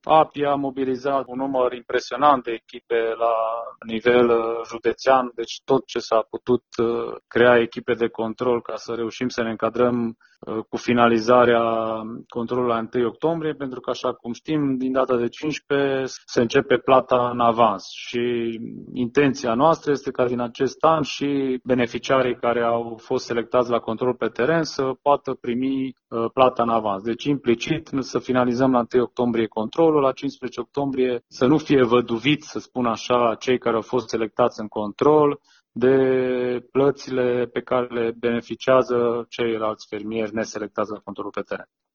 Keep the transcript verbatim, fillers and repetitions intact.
A P I a mobilizat un număr impresionant de echipe la nivel județean, deci tot ce s-a putut crea echipe de control ca să reușim să ne încadrăm cu finalizarea controlului la întâi octombrie, pentru că, așa cum știm, din data de cincisprezece se începe plata în avans și intenția noastră este ca din acest an și beneficiarii care au fost selectați la control pe teren să poată primi plata în avans. Deci, implicit, să finalizăm la întâi octombrie controlul, la cincisprezece octombrie să nu fie văduviți, să spun așa, cei care au fost selectați în control de plățile pe care le beneficiază ceilalți fermieri neselectați la controlul pe teren.